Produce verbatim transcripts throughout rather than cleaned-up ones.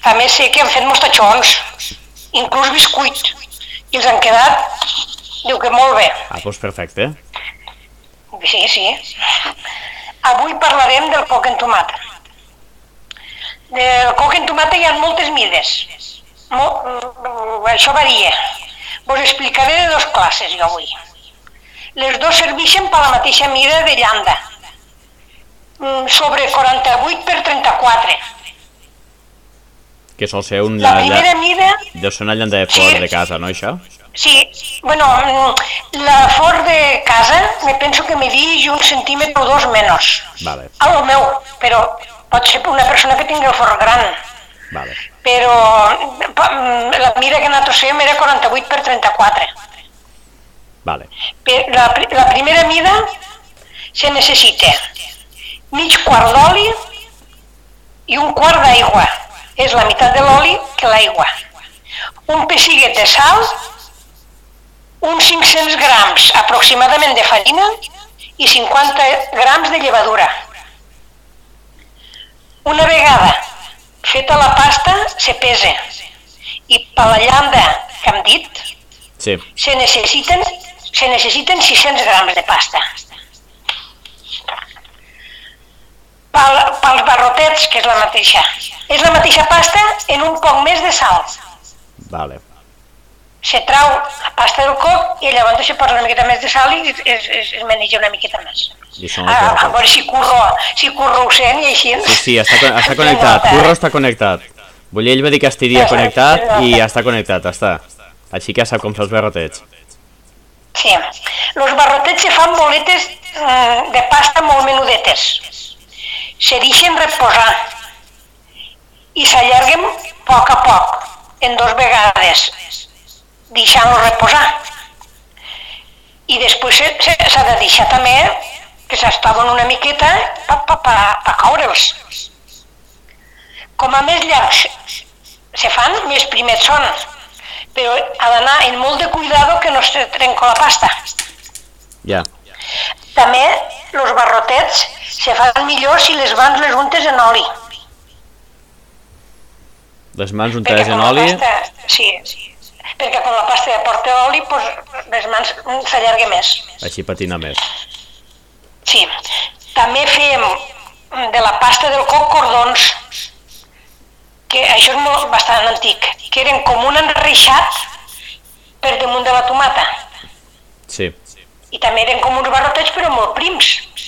A més sé que han fet mostatxons, inclús biscuit, i els han quedat, diu que molt bé. Ah, doncs perfecte. Sí, sí. Avui parlarem del coc en tomata. Del coc en tomata hi ha moltes mides. Mo- això varia. Vos explicaré de dues classes jo avui. Les dues serveixen per la mateixa mida de llanda, sobre quaranta-vuit per trenta-quatre. Que sol ser un... La primera mida... Deu ser una llanda de fort de casa, no, això? Sí, bueno, la fort de casa me penso que medix un centímetre o dos menys. Vale. A lo meu, però pot ser una persona que tingui el fort gran. Vale. Però la mida que nosaltres fèiem era quaranta-vuit per trenta-quatre. Vale. La, la primera mida se necessita mig quart d'oli i un quart d'aigua. És la meitat de l'oli que l'aigua. Un pessiguet de sal, uns cinc-cents grams aproximadament de farina i cinquanta grams de llevadura. Una vegada feta la pasta, se pesa i per la llanda que hem dit sí. se necessiten, se necessiten sis-cents grams de pasta. Pel, pels barrotets, que és la mateixa, és la mateixa pasta en un poc més de sal. Vale. Se trau la pasta del coc i llavors se posa una miqueta més de sal i es, es, es maneja una miqueta més. A, a veure si curro, si curro ho sent i així... Sí, sí, està, està connectat, Curro està connectat. Vull dir, ell va dir que estiria connectat i ja està connectat, està. Així que ja sap com fer els barrotets. Sí, els barrotets se fan boletes de pasta molt menudetes. Se deixen reposar i s'allarguen a poc a poc, en dos vegades, deixant-los reposar. I després s'ha de deixar també que s'estaven una miqueta per pa, pa, pa caure'ls. Com a més llargs se fan, més primers són, però ha d'anar amb molt de cuidado que no es trenca la pasta. Ja. També els barrotets se fan millor si les mans les untes en oli. Les mans untades en oli? Pasta, sí, perquè quan la pasta ja porta oli, doncs les mans s'allarga més. Així patina més. Sí. També fem de la pasta del coc cordons, que això és molt, bastant antic, que eren com un enreixat per damunt de la tomata. Sí. I també eren com uns barrotets però molt prims.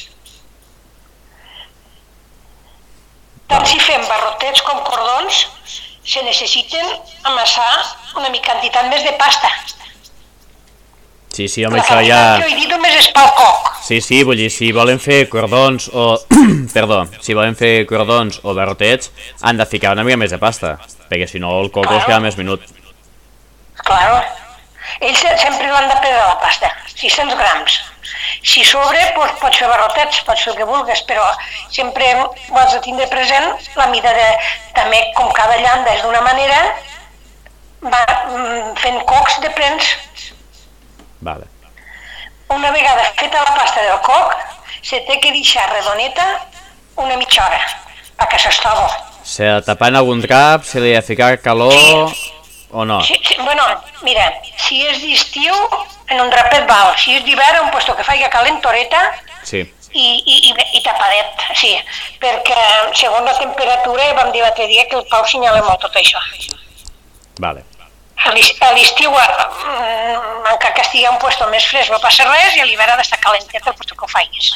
Tant si fem barrotets com cordons, se necessiten amassar una mica quantitat més de pasta. Sí, sí, home, això ja... La quantitat que he dit només és pel coc. Sí, sí, vull dir, si volen fer cordons o... Perdó, si volen fer cordons o barrotets, han de ficar una mica més de pasta, perquè si no el coc els queda més minut. Claro. Ells sempre l'han de pedar la pasta, sis-cents grams. Si sobre, doncs pots fer barrotets, pots fer el que vulguis, però sempre ho has de tindre present la mida de... També, com cada llanda és d'una manera, va fent cocs de prens. Vale. Una vegada feta la pasta del coc, se té que deixar redoneta una mitja hora, perquè s'estava. Se ha de tapar en algun drap, se li ha de ficar calor... Sí. O no? Sí, sí, bueno, mira, si és d'estiu, en un drapet val. Si és d'hivern, un puesto que faiga calentoreta sí. i, i, i, i tapadet, sí. Perquè, segons la temperatura, vam dir l'altre dia que el Pau senyala molt tot això. Vale. A l'estiu, encara que estigui un puesto més fresc, no passa res, i a l'hivern ha d'estar calentet el puesto que ho faiguis.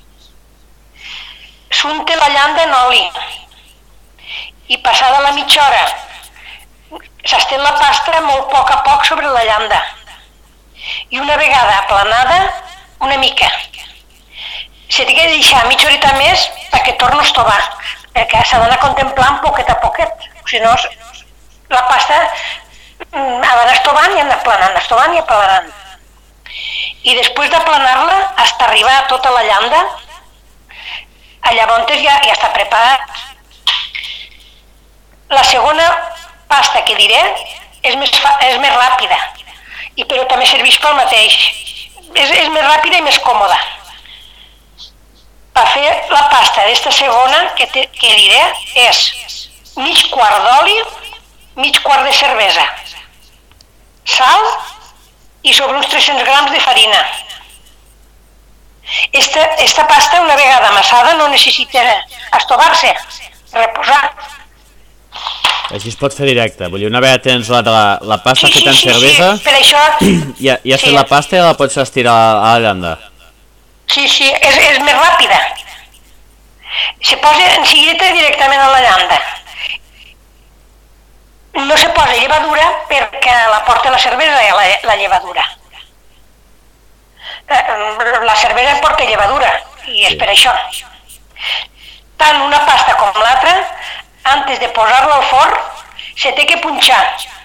S'unta la llanda en oli i passada la mitja hora s'estén la pasta molt a poc a poc sobre la llanda i una vegada aplanada una mica se té que deixar mitja horeta més perquè torni a estovar, perquè s'ha d'anar contemplant poquet a poquet, si no la pasta ha d'anar estovant i anar aplanant, estovant i aplanant. I després d'aplanar-la fins a arribar a tota la llanda, llavors ja, ja està preparat. La segona pasta que diré és més, fa, és més ràpida, i però també serveix pel mateix. És, és més ràpida i més còmoda. Per fer la pasta d'esta segona que, te, que diré és mig quart d'oli, mig quart de cervesa, sal i sobre uns tres-cents grams de farina. Esta, esta pasta, una vegada amassada, no necessita estovar-se, reposar. Així es pot fer directe, vull dir, una vegada tens la, la, la pasta Sí, feta en sí, sí, cervesa, sí, per això... ja, ja has Sí. fet la pasta i la pots estirar a la llanda. Sí, sí, és, és més ràpida. Se posa en seguida directament a la llanda. No se posa llevadura perquè la porta la cervesa i la, la llevadura. La, la cervesa porta llevadura i és Sí. per això. Tant una pasta com l'altra, antes de posar-la al forn, se té que punxar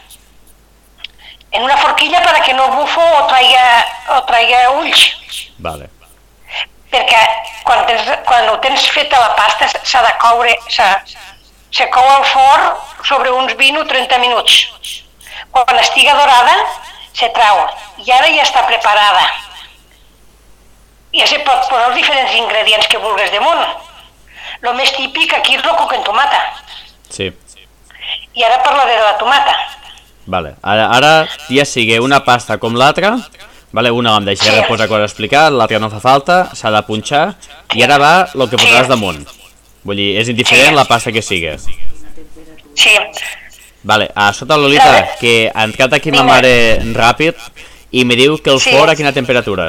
en una forquilla perquè no bufo o traiga, o traiga ulls. Vale. Perquè quan, tens, quan ho tens feta la pasta s'ha de coure, se cou al forn sobre uns vint o trenta minuts. Quan estiga dorada, se trau i ara ja està preparada. Ja se pot posar els diferents ingredients que vulguis damunt. El més típic aquí és el coc en tomata. Sí. I ara parlaré de la tomata. Vale. Ara, ara ja sigui una pasta com l'altra, vale? Una em deixaré Sí. reposar cosa a explicar, l'altra no fa falta, s'ha de punxar, i ara va el que posaràs damunt. Vull dir, és indiferent Sí. la pasta que sigui. Sí. Vale, a sota Lolita, Sabe? que ha entrat aquí ma Dime. mare ràpid i me diu que el Sí. forn a quina temperatura?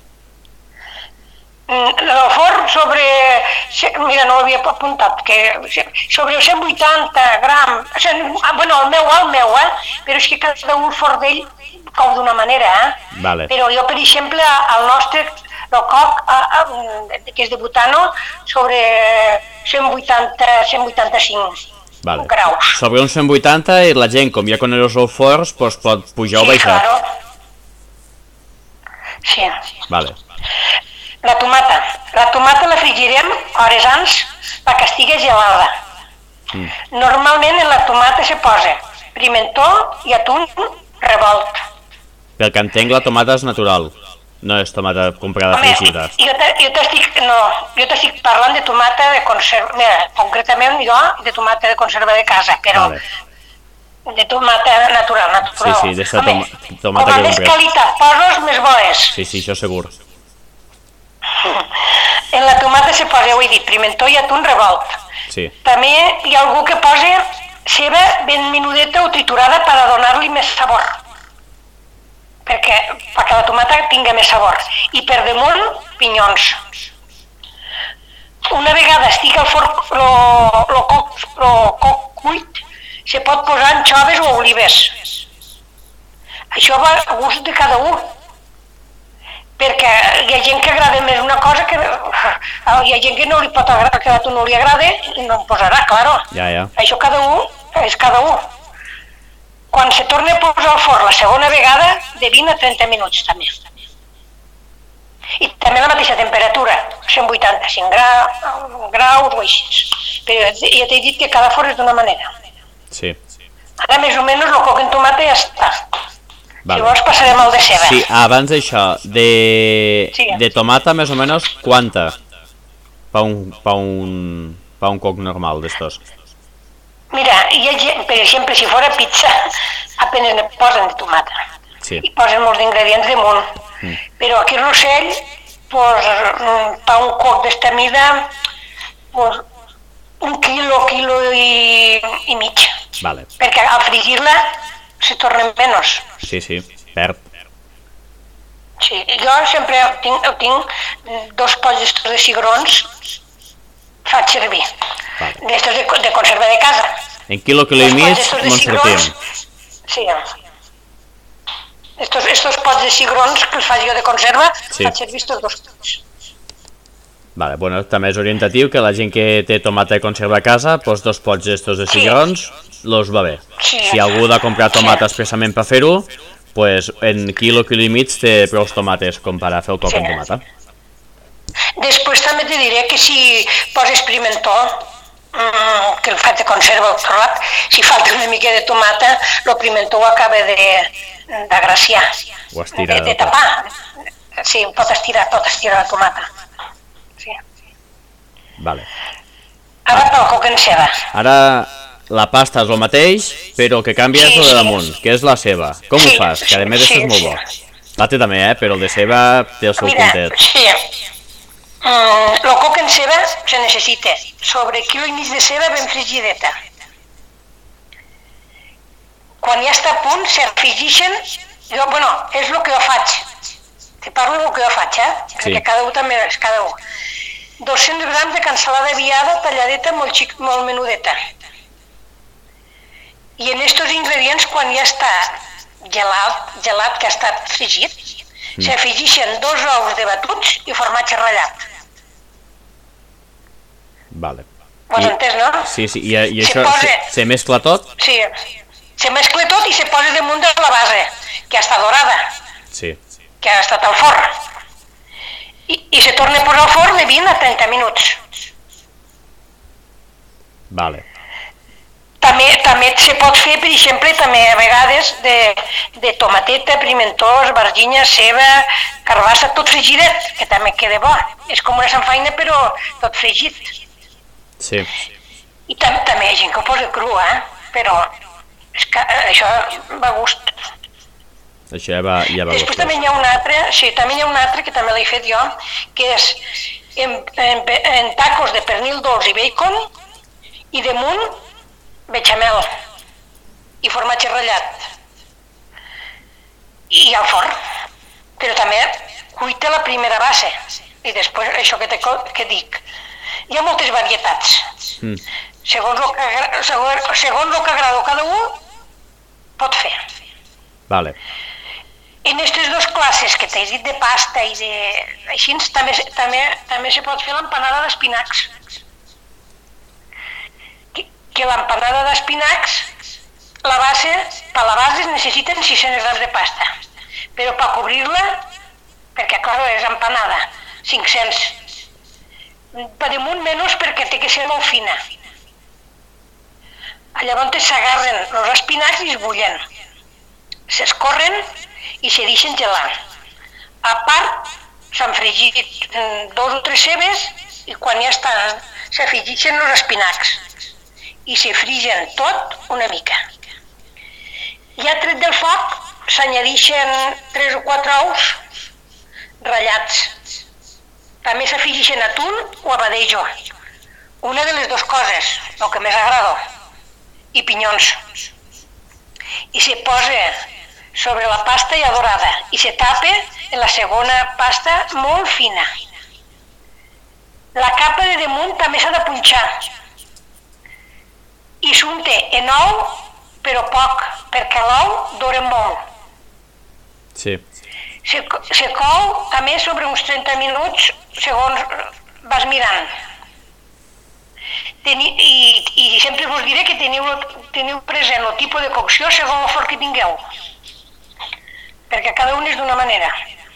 El forn sobre, mira, no ho havia apuntat, que sobre cent vuitanta grams, bueno, el meu, el meu, eh? Però és que cada un forn d'ell cou d'una manera, eh? Vale. Però jo, per exemple, el nostre, el coc, que és de butano, sobre cent vuitanta, cent vuitanta-cinc Vale. graus. Sobre uns cent vuitanta i la gent, com ja coneix els forns, doncs pot pujar o Sí, baixar. claro. Sí. Vale. La tomata. La tomata la frigirem hores abans perquè estigui gelada. Mm. Normalment en la tomata se posa pimentó i atún revolt. Pel que entenc, la tomata és natural. No és tomata comprada Home, fregida. jo te- jo t'estic no, jo t'estic parlant de tomata de conserva, mira, concretament jo de tomata de conserva de casa, però Vale. de tomata natural, natural. Sí, sí, d'esta Home, toma- tomata com que a més compres. qualitat poses, més bo és. Sí, sí, això segur. En la tomata se posa, ho he dit, pimentó i atún revolt. Sí. També hi ha algú que posa ceba ben menudeta o triturada per a donar-li més sabor. Perquè, perquè la tomata tingui més sabor. I per damunt, pinyons. Una vegada estigui al forn el coc, lo coc cuit, se pot posar anxoves o olives. Això va a gust de cada un. Perquè hi ha gent que agrada més una cosa que... Hi ha gent que no li pot agradar, que a tu no li agrada i no en posarà, claro. Ja, ja. Això cada un és cada un. Quan se torna a posar al forn la segona vegada, de vint a trenta minuts també. I també la mateixa temperatura, cent vuitanta-cinc gra- graus o així. Però ja t'he dit que cada forn és d'una manera. Sí. Ara més o menys el coc en tomata ja està. Vale. Si vols passarem al de ceba. Sí, abans d'això, de, Sí. de tomata, més o menys, quanta? Pa un, pa un, pa un coc normal d'estos. Mira, hi ha gent, per exemple, si fora pizza, apenas ne posen de tomata. Sí. I posen molts ingredients damunt. Mm. Però aquí a Rossell, pues, pa un coc d'esta mida, pues, un quilo, quilo i, i mig. Vale. Perquè al frigir-la se tornen menys. Sí, sí, perd. Sí, jo sempre tinc, tinc dos pots d'estos de cigrons, faig servir. Vale. D'estos de, de conserva de casa. En quilo, quilo i Dos mig, pots d'estos de me'n sortim. cigrons. Sí. Estos, estos pots de cigrons que els faig jo de conserva, Sí. faig servir estos dos pots. Vale, bueno, també és orientatiu que la gent que té tomata de conserva a casa, doncs dos pots d'estos de Sí. cigrons, los va bé. Sí. Si algú ha de comprar tomata Sí. expressament per fer-ho, pues en quilo, quilo i mig té prou tomates com per a fer el coc Sí. amb tomata. Després també te diré que si poses pimentó, mmm, que el faig de conserva al trobat, si falta una mica de tomata, el pimentó ho acaba de d'agraciar, Ho estira de, de del tot. tapar. Sí, pot estirar, pot estirar la tomata. Sí. Vale. Ara pel coc en ceba. Ara, la pasta és el mateix, però el que canvia és el de damunt, que és la ceba. Com ho fas? Que a més això és molt bo. La té també, eh? Però el de ceba té el seu puntet. Sí. El coc en ceba se necessita sobre quilo i mig de ceba ben frigideta. Quan ja està a punt, s'afegeixen, bueno, és el que jo faig. Te parlo del que jo faig, eh? Perquè cada un també és cada un. dos-cents grams de cansalada viada talladeta molt, xic, molt menudeta. I en estos ingredients, quan ja està gelat, gelat que ha estat fregit, mm. s'afegeixen dos ous de batuts i formatge ratllat. Vale. Ho has entès, no? Sí, sí, i, i això posa... se, se mescla tot? Sí, se mescla tot i se posa damunt de la base, que està dorada, sí. que ha estat al forn. I, i se torna a posar al forn de vint a trenta minuts. Vale. També, també se pot fer, per exemple, també a vegades de, de tomateta, pimentó, esbargina, ceba, carbassa, tot frigidet, que també queda bo. És com una samfaina, però tot fregit. Sí. I tam també hi ha gent que ho posa cru, eh? Però és que això va a gust. Això ja va, ja va Després també hi ha un altre, sí, també hi ha un altre que també l'he fet jo, que és en, en, en tacos de pernil dolç i bacon i damunt bechamel i formatge ratllat i al forn. Però també cuita la primera base i després això que, te, que dic. Hi ha moltes varietats. Mm. Segons el que, segons, segons el que agrada cada un, pot fer. Vale. En aquestes dues classes que t'he dit de pasta i de... així, també, també, també se pot fer l'empanada d'espinacs. Que, que l'empanada d'espinacs, la base, per la base es necessiten sis-cents grams de pasta. Però per cobrir-la, perquè clar, és empanada, cinc-cents. Per damunt menys perquè té que ser molt fina. Llavors s'agarren els espinacs i es bullen. S'escorren i se deixen gelant. A part, s'han fregit dos o tres cebes i quan ja estan, s'afegeixen els espinacs i se frigen tot una mica. Ja tret del foc, s'añadixen tres o quatre ous ratllats. També s'afegeixen atún o abadejo. Una de les dues coses, el que més agrada, i pinyons. I se posa sobre la pasta ja dorada i se tapa en la segona pasta molt fina. La capa de damunt també s'ha de punxar i s'unta en ou, però poc, perquè l'ou dura molt. Sí. Se, se cou també sobre uns trenta minuts segons vas mirant. Teni, i, i sempre us diré que teniu, teniu present el tipus de cocció segons el forn que tingueu, perquè cada un és d'una manera.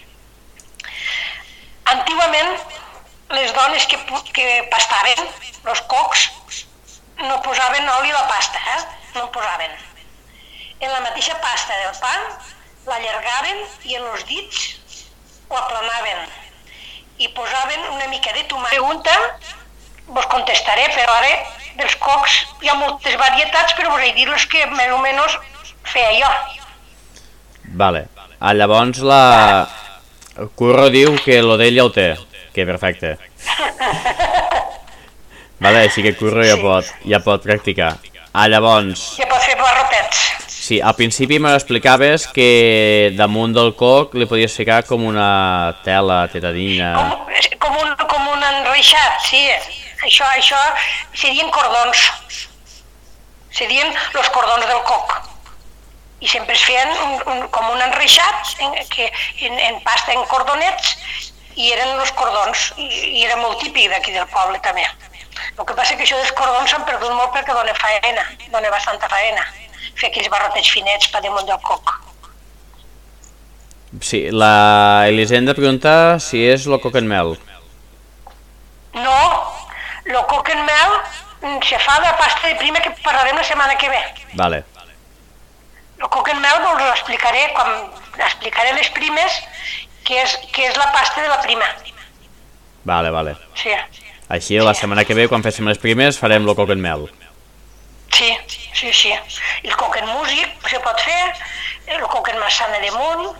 Antigament, les dones que, que pastaven, els cocs, no posaven oli a la pasta, eh? no en posaven. En la mateixa pasta del pa l'allargaven i en els dits ho aplanaven i posaven una mica de tomàquet. Pregunta, vos contestaré, però ara dels cocs hi ha moltes varietats, però vos he dit les que més o menys feia jo. Vale. Ah, llavors la... El Curro diu que lo d'ell ja ho té, que perfecte. Vale, així que Curro ja, sí. pot, ja pot practicar. Ah, llavors... Ja pot fer barrotets. Sí, al principi m'explicaves que damunt del coc li podies ficar com una tela tetadina... Com, com, un, com un enreixat, sí. Això, això serien cordons. Serien els cordons del coc. I sempre es feien un, un, com un enreixat en, que, en, en pasta en cordonets i eren els cordons. I, i era molt típic d'aquí del poble també. El que passa és que això dels cordons s'han perdut molt perquè dona faena, dona bastanta faena. Fer aquells barrotets finets per damunt del coc. Sí, la Elisenda pregunta si és el coc en mel. No, el coc en mel se fa de pasta de prima que parlarem la setmana que ve. Vale. El coc en mel us ho explicaré, quan explicaré les primes, que és, que és la pasta de la prima. Vale, vale. Sí. Així la setmana que ve, quan féssim les primes, farem el coc en mel. Sí, sí, sí. El coc en músic se pot fer, el coc en massana de munt,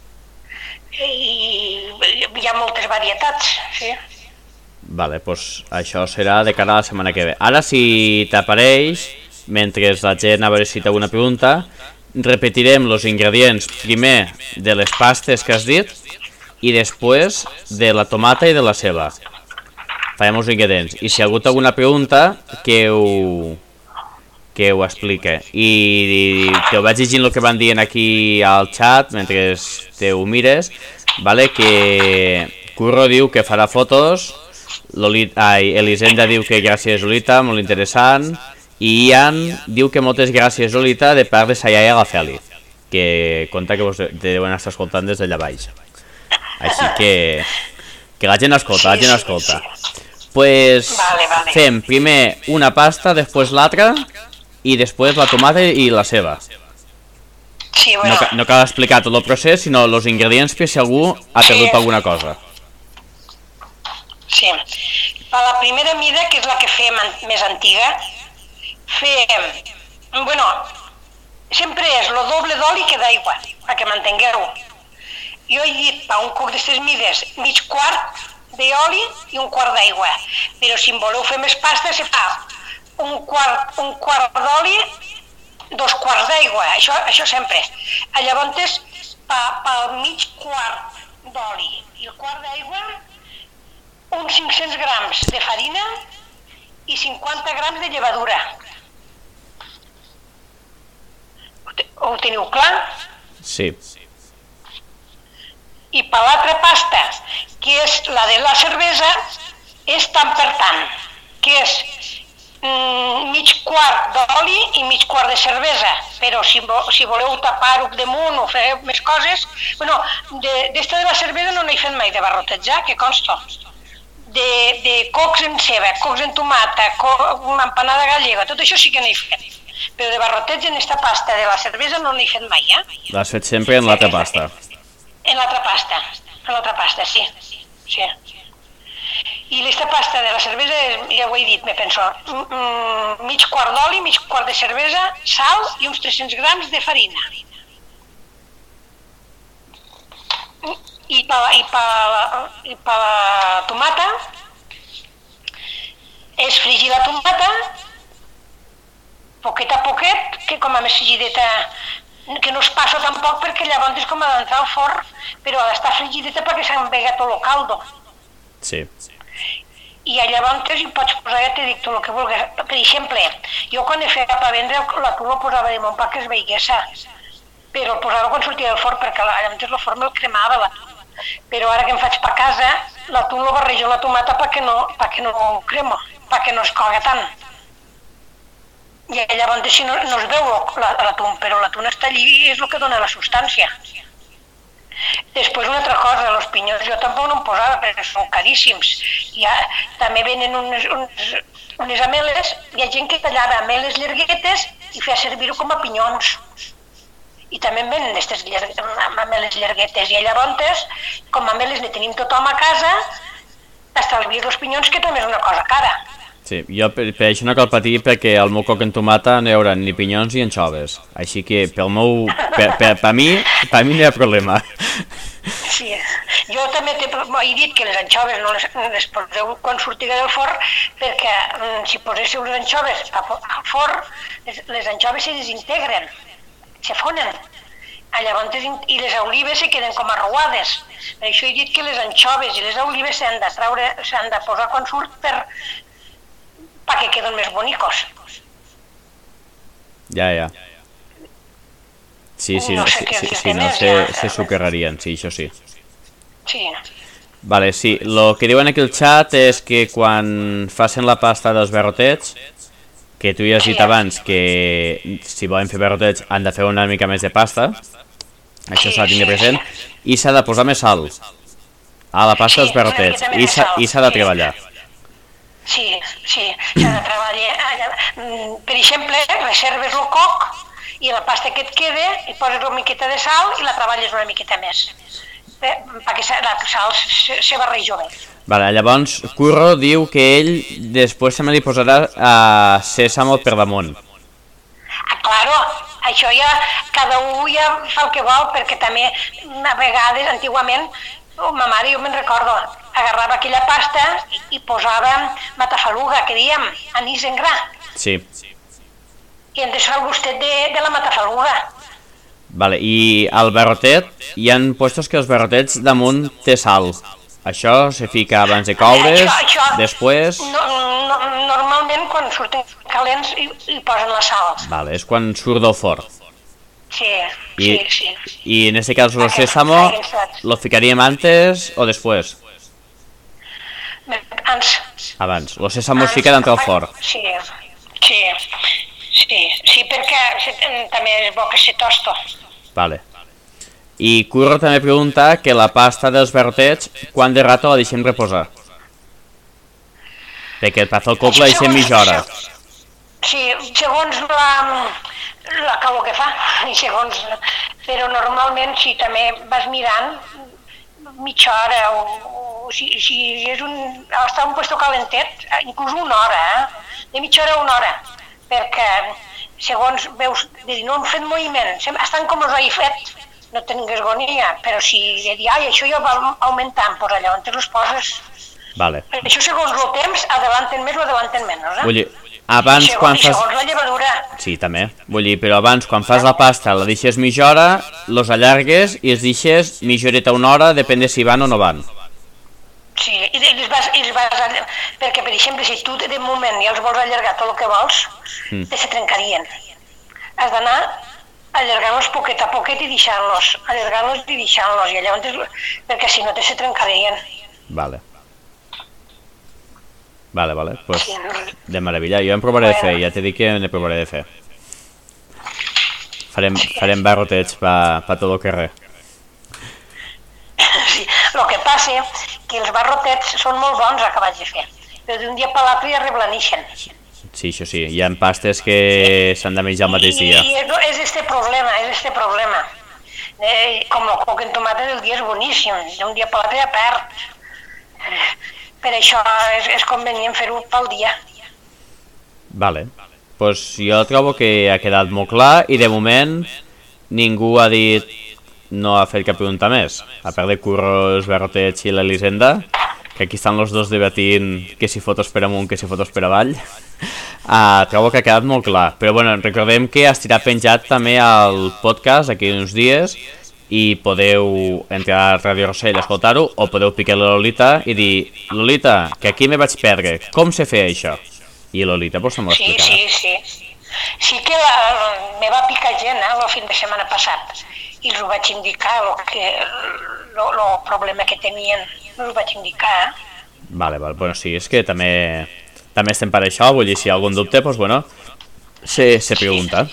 i hi ha moltes varietats, sí. Vale, doncs això serà de cara a la setmana que ve. Ara, si t'apareix, mentre la gent a veure si té alguna pregunta, repetirem els ingredients primer de les pastes que has dit i després de la tomata i de la ceba. Farem els ingredients. I si algú té alguna pregunta, que ho, que ho explique. I te ho vaig llegint el que van dient aquí al xat mentre te ho mires, vale? Que Curro diu que farà fotos, Elisenda diu que gràcies Lolita, molt interessant, i Ian diu que moltes gràcies Lolita de part de sa iaia la Feli, que conta que vos deuen estar escoltant des d'allà baix. Així que que la gent escolta, la gent escolta. Pues fem primer una pasta, després l'altra i després la tomata i la ceba. Sí, bueno. No, no cal explicar tot el procés, sinó els ingredients per si algú ha perdut sí. alguna cosa. Sí. Per la primera mida, que és la que fem més antiga, fem, bueno, sempre és el doble d'oli que d'aigua, perquè m'entengueu. Jo he dit per un coc d'aquestes mides mig quart d'oli i un quart d'aigua, però si en voleu fer més pasta se fa un quart, un quart d'oli, dos quarts d'aigua, això, això sempre. Llavors, pel mig quart d'oli i el quart d'aigua, uns cinc-cents grams de farina i cinquanta grams de llevadura. Ho teniu clar? Sí. I per l'altra pasta, que és la de la cervesa, és tant per tant, que és mm, mig quart d'oli i mig quart de cervesa, però si, si voleu tapar-ho damunt o fer més coses, bueno, d'esta de, de la cervesa no n'he fet mai de barrotejar, que consta. De, de cocs en ceba, cocs en tomata, co, una empanada gallega, tot això sí que n'he fet. Però de barroteig en esta pasta de la cervesa no n'he fet mai, eh? L'has fet sempre en l'altra pasta? En l'altra pasta, en l'altra pasta, sí. sí. I l'esta pasta de la cervesa, ja ho he dit, me penso, mm, mig quart d'oli, mig quart de cervesa, sal i uns tres-cents grams de farina. I per, i, per, i per la tomata és fregir la tomata poquet a poquet, que com a més frigideta, que no es passa tampoc perquè llavors és com a d'entrar al forn, però ha d'estar frigideta perquè s'envega tot el caldo. Sí. I llavors hi pots posar, ja t'he dit tot el que vulguis. Per exemple, jo quan he fet per vendre la tula posava de mon pa que es veiguessa, però el posava quan sortia del forn perquè llavors el forn me'l cremava la tula. Però ara que em faig per casa, l'atún lo barrejo la tomata perquè no, perquè no cremo, perquè no es coga tant. I llavors si no, no es veu l'atún, però l'atún està allí i és el que dona la substància. Després una altra cosa, els pinyons jo tampoc no em posava perquè són caríssims. Ja, també venen unes, unes, unes ameles, hi ha gent que tallava ameles llarguetes i feia servir-ho com a pinyons. I també en venen aquestes ameles llarguetes. I llavors, com ameles ne tenim tothom a casa, estalviar els pinyons, que també és una cosa cara. Sí, jo per, per això no cal patir perquè al meu coc en tomata no hi haurà ni pinyons ni anxoves. Així que pel meu, per, per, per mi, per mi no hi ha problema. Sí, jo també he dit que les anxoves no les, les poseu quan sortiga del forn, perquè si poséssiu les anxoves al forn, les, les anxoves se desintegren, se fonen. Llavors, i les olives se queden com arruades. Per això he dit que les anxoves i les olives s'han de traure, s'han de posar quan surt per perquè queden més bonicos. Ja, ja. Sí, sí, no, si, si, si no se, se sucarrarien, sí, això sí. Sí. Vale, sí, el que diuen aquí al xat és que quan facin la pasta dels barrotets, que tu ja has dit abans que si volen fer barrotets han de fer una mica més de pasta, això s'ha de tenir present, i s'ha de posar més sal a la pasta dels barrotets, i s'ha de treballar. Sí, sí, s'ha de treballar. Per exemple, reserves el coc i la pasta que et queda i poses una miqueta de sal i la treballes una miqueta més, perquè la sal se barreja bé. Vale, llavors, Curro diu que ell després també li posarà uh, sèsam per damunt. claro, això ja, cada un ja fa el que vol, perquè també a vegades, antigament, ma mare, jo me'n recordo, agarrava aquella pasta i, i posava matafaluga, que diem, anís en gra. Sí. I en deixar el gustet de, de la matafaluga. Vale, i al barrotet, hi han puestos que els barrotets damunt té sal. Això se fica abans de coure's, això, això, després... No, no, normalment quan surten calents hi, hi posen la sal. Vale, és quan surt del forn. Sí, I, sí, sí. I en este cas, el sésamo, lo ficaríem antes o després? Abans. Abans. Lo sésamo es fica dintre el forn. Sí, sí, sí, sí, perquè també és bo que se tosto. Vale. I Curro també pregunta que la pasta dels barrotets, quan de rato la deixem reposar? Perquè per fer el coble la deixem mitja hora. Sí, segons la, la calor que fa, i segons, però normalment si també vas mirant mitja hora o, o si, si és un, està un puesto calentet, inclús una hora, eh? De mitja hora a una hora, perquè segons veus, de dir, no han fet moviment, estan com els he fet, no tingues agonia, però si de dir, ai, això ja va augmentant, doncs allà on te les poses. Vale. Això segons el temps, adelanten més o adelanten menys, eh? Vull dir, abans segons, quan fas... segons la llevadura. Sí, també. Vull dir, però abans quan fas la pasta la deixes mitja hora, los allargues i els deixes mitja horeta una hora, depèn de si van o no van. Sí, i els vas, i els vas allargar, perquè per exemple, si tu de moment ja els vols allargar tot el que vols, mm. se trencarien. Has d'anar allargant-los poquet a poquet i deixant-los, allargant-los i deixant-los, i allà, perquè si no te se trencarien. Vale. Vale, vale, pues de meravella. Jo em provaré de fer, ja t'he dit que ne provaré de fer. Farem, farem barrotets pa, pa tot el carrer. Sí, el que passa que els barrotets són molt bons acabats de fer, però d'un dia per l'altre ja reblanixen. Sí, això sí, hi ha pastes que s'han de menjar el mateix dia. I, i és este problema, és este problema. Eh, com el coc en tomata del dia és boníssim, d'un dia per l'altre ja perd. Eh, per això és, és convenient fer-ho pel dia. Vale, pues jo trobo que ha quedat molt clar i de moment ningú ha dit, no ha fet cap pregunta més. A part de Curro, els barrotets i l'Elisenda, que aquí estan els dos debatint que si fotos per amunt, que si fotos per avall. Uh, trobo que ha quedat molt clar, però bueno, recordem que estirà penjat també al podcast aquí uns dies i podeu entrar a Ràdio Rossell a escoltar-ho o podeu picar la Lolita i dir, Lolita, que aquí me vaig perdre, com se feia això? I Lolita pues se m'ho explicarà. Sí, sí, sí. Sí que la, me va picar gent eh, el fin de setmana passat i els ho vaig indicar, el que, lo, lo problema que tenien, els ho vaig indicar. Eh? Vale, vale, bueno, sí, és que també... També estem per això, vull dir, si hi ha algun dubte, doncs, bueno, se, se pregunta.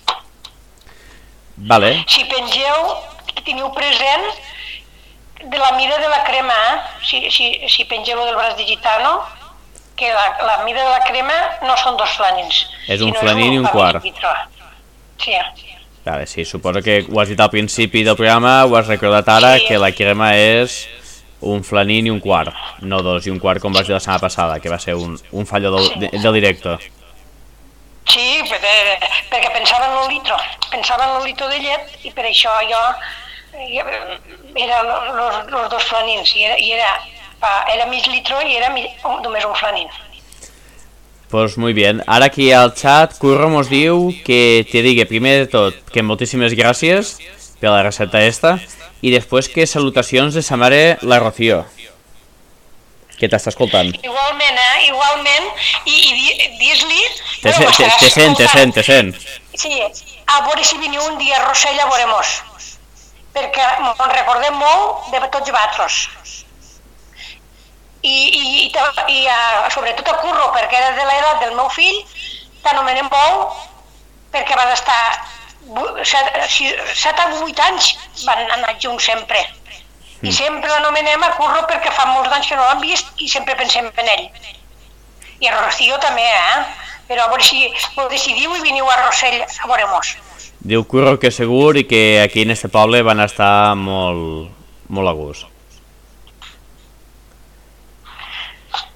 Vale. Si pengeu, que teniu present de la mida de la crema, eh? si, si, si pengeu del braç de gitano, que la, la mida de la crema no són dos flanins. És un flanin i un quart. Sí. Vale, sí, suposo que ho has dit al principi del programa, ho has recordat ara, sí. Que la crema és... un flanin i un quart, no dos i un quart com vas dir la setmana passada, que va ser un, un fallo del, sí. del directe. Sí, perquè, perquè pensava en el litro, pensava en el litro de llet i per això jo, jo era els dos flanins i era, i era, era mig litro i era mig, només un flanin. Pues muy bien, ara aquí al chat Curro mos diu que te digui primer de tot que moltíssimes gràcies per la recepta esta i després que salutacions de sa mare la Rocío, que t'està escoltant. Igualment, eh? Igualment, i, i dis-li... Te, bueno, te, te sent, te sent, te sent. Sí, a veure si veniu un dia a Rossell a veure-mos, perquè me'n recordem molt de tots vosaltres. I, i, i, i a, sobretot a Curro, perquè era de l'edat del meu fill, t'anomenem molt, perquè vas estar... set a vuit anys van anar junts sempre i sempre l'anomenem a Curro perquè fa molts anys que no l'han vist i sempre pensem en ell i a Rocío també, eh? Però a veure si ho decidiu i veniu a Rossell a veure-mos. Diu Curro que segur i que aquí en este poble van estar molt, molt a gust.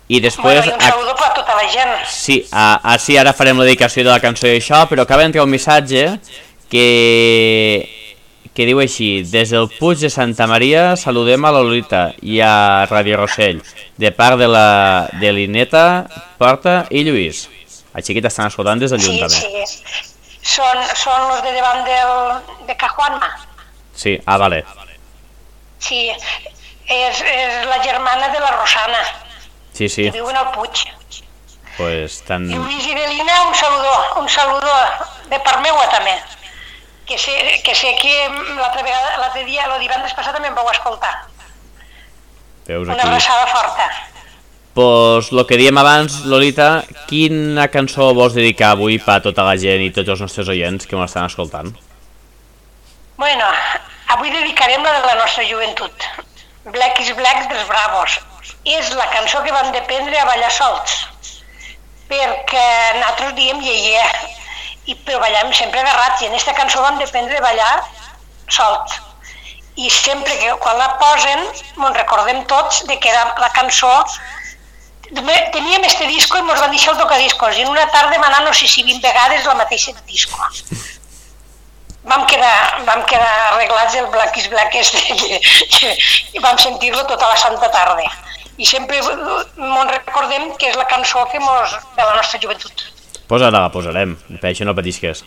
I després... Bueno, i un saludo per a tota la gent. Sí, a, a, sí, ara farem la dedicació de la cançó i això, però acaba d'entrar un missatge que, que diu així: des del Puig de Santa Maria saludem a la Lolita i a Radio Rossell, de part de la de l'Ineta, Porta i Lluís. Així que t'estan escoltant des de lluny, també. Sí, sí. Són, són los de davant del, de Cajuanma. Sí, ah, vale. Sí, és, és la germana de la Rosana. Sí, sí. Que viuen al Puig. Pues tan... Lluís i Belina, un saludo, un saludo de part meua també. Que sé que, sé que l'altre vegada, l'altre dia, el divendres passat també em vau escoltar. Veus aquí. Una aquí. abraçada forta. Pues lo que diem abans, Lolita, quina cançó vols dedicar avui per a tota la gent i tots els nostres oients que m'estan escoltant? Bueno, avui dedicarem la de la nostra joventut. Black is Black dels Bravos. És la cançó que vam dependre a ballar solts, perquè nosaltres diem iaié, i però ballàvem sempre agarrats, i en aquesta cançó vam dependre de ballar solt. I sempre que quan la posen, me'n recordem tots de que era la cançó. Teníem este disco i ens van deixar el tocadiscos, i en una tarda vam anar no sé si vint vegades la mateixa disco. Vam quedar, vam quedar arreglats el Black is Black este, que, que, i vam sentir-lo tota la santa tarda. I sempre ens recordem que és la cançó que mos, de la nostra joventut. Posa-la, la posarem, per això no patisques.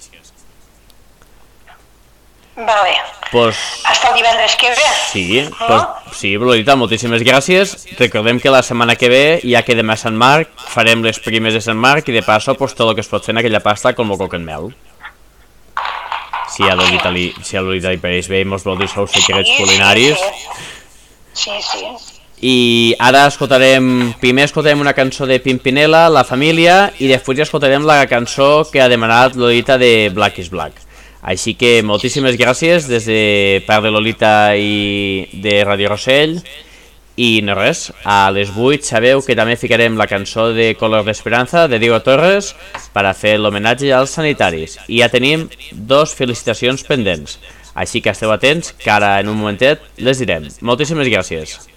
Vale. Pues... Hasta el divendres que ve. Sí, no? pues, sí, Lolita, moltíssimes gràcies. Recordem que la setmana que ve, ja que demà a Sant Marc, farem les primes de Sant Marc i de passo pues, tot el que es pot fer en aquella pasta com el coc en mel. Si a Lolita li, si a Lolita li pareix bé i mos vol dir els seus secrets sí, culinaris. Sí, sí. sí. I ara escoltarem, primer escoltarem una cançó de Pimpinela, La Família, i després escoltarem la cançó que ha demanat Lolita de Black is Black. Així que moltíssimes gràcies des de part de Lolita i de Radio Rossell. I no res, a les vuit sabeu que també ficarem la cançó de Color d'Esperanza de Diego Torres per a fer l'homenatge als sanitaris. I ja tenim dos felicitacions pendents. Així que esteu atents, que ara en un momentet les direm. Moltíssimes gràcies.